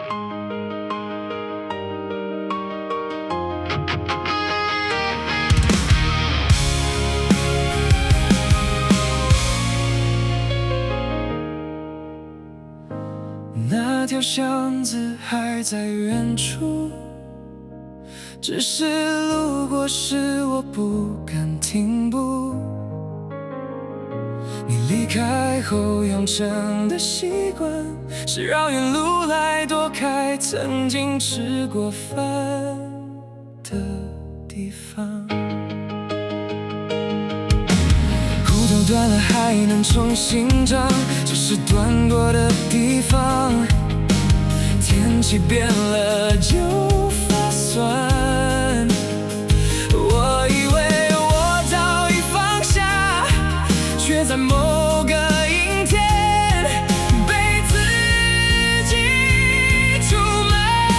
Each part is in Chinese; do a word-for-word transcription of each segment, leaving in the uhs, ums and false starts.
那条巷子还在远处，只是路过时我不敢停步。你离开后养成的习惯，是绕远路来躲开曾经吃过饭的地方。裤头断了还能重新长，只是断过的地方。天气变了就发酸，我以为我早已放下，却在某个阴天被自己出卖。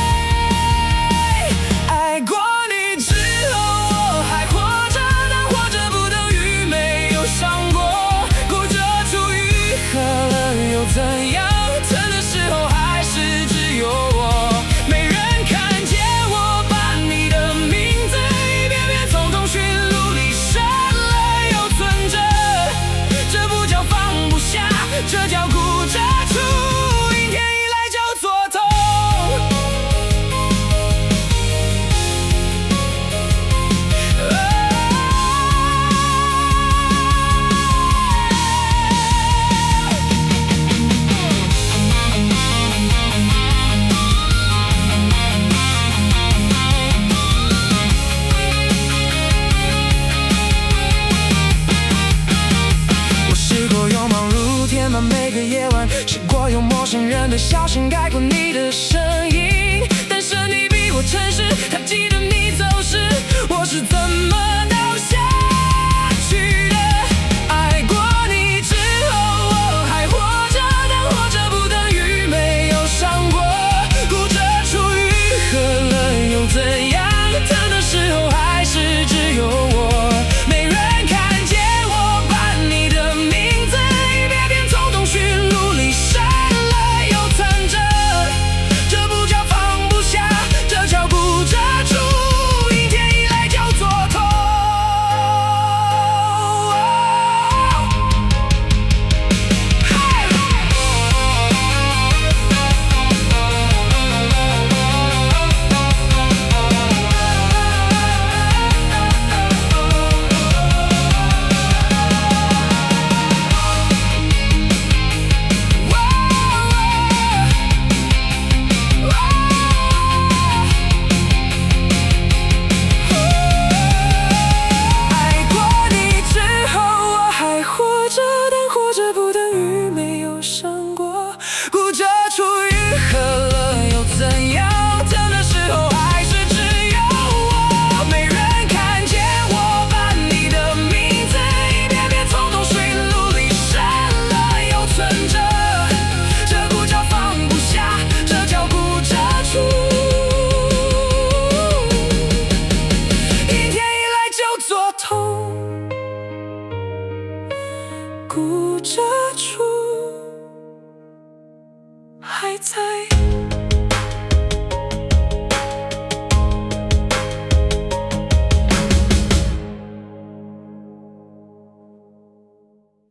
爱过你之后我还活着，但活着不等于没有伤过。哭着出愈合了又怎样？疼的时候还是只有我，没人看见我把你的名字一遍遍从通讯录里删了又存着。这不叫放不下，这叫顾着出，一天一来就做痛。我试过用忙碌填满每个夜晚，试过用陌生人的笑声盖过你的声音，但是你比我诚实，他记得你走时我是怎么倒下去的。爱过你之后我还活着，但活着不等于没有伤过。哭着出愈合了又怎样？疼的时候还是只有我，没人看见我把你的名字一遍遍从通讯录里删了又存着。这不叫放不下，这叫顾着出，一天一来就做痛。爱过你之后我还活着，但活着不等于没有伤过。顾着出愈合了又怎样？疼的时候还是只有我，没人看见我把你的名字一遍遍从通讯录里删了又存着。这不叫放不下，这叫顾着出，一天一来就做痛。顾着出。